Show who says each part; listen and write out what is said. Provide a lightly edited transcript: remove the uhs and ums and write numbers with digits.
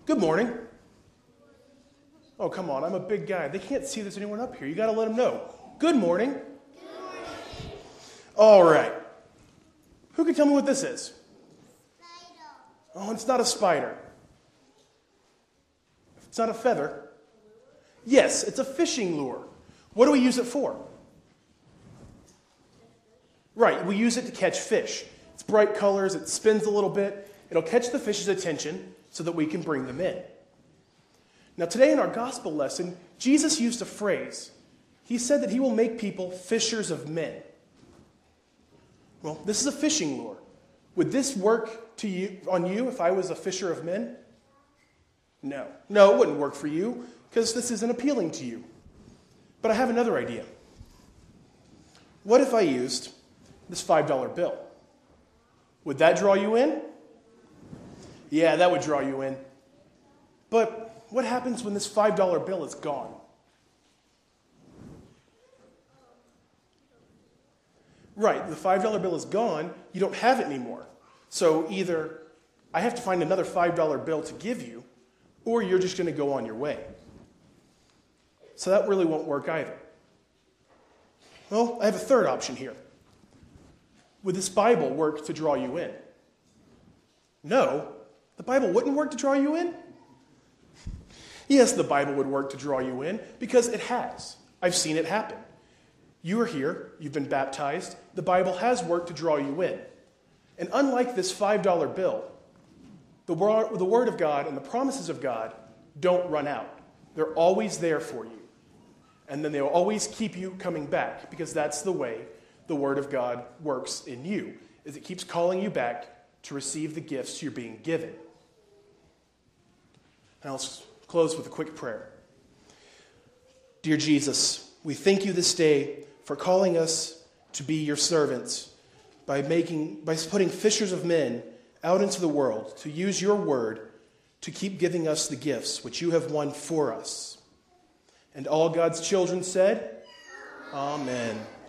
Speaker 1: Good morning. Oh, come on, I'm a big guy. They can't see there's anyone up here. You got to let them know. Good morning.
Speaker 2: Good morning.
Speaker 1: All right. Who can tell me what this is?
Speaker 2: Spider.
Speaker 1: Oh, it's not a spider. It's not a feather. Yes, it's a fishing lure. What do we use it for? Right, we use it to catch fish. It's bright colors, it spins a little bit. It'll catch the fish's attention so that we can bring them in. Now today in our gospel lesson, Jesus used a phrase. He said that he will make people fishers of men. Well, this is a fishing lure. Would this work on you if I was a fisher of men? No. No, it wouldn't work for you because this isn't appealing to you. But I have another idea. What if I used this $5 bill? Would that draw you in? Yeah, that would draw you in. But what happens when this $5 bill is gone? Right, the $5 bill is gone, you don't have it anymore. So either I have to find another $5 bill to give you, or you're just going to go on your way. So that really won't work either. Well, I have a third option here. Would this Bible work to draw you in? No, the Bible wouldn't work to draw you in. Yes, the Bible would work to draw you in because it has. I've seen it happen. You are here, you've been baptized, the Bible has worked to draw you in. And unlike this $5 bill, the Word of God and the promises of God don't run out. They're always there for you. And then they'll always keep you coming back because that's the way the Word of God works in you, is it keeps calling you back to receive the gifts you're being given. And I'll close with a quick prayer. Dear Jesus, we thank you this day for calling us to be your servants by putting fishers of men out into the world to use your word to keep giving us the gifts which you have won for us. And all God's children said, Amen.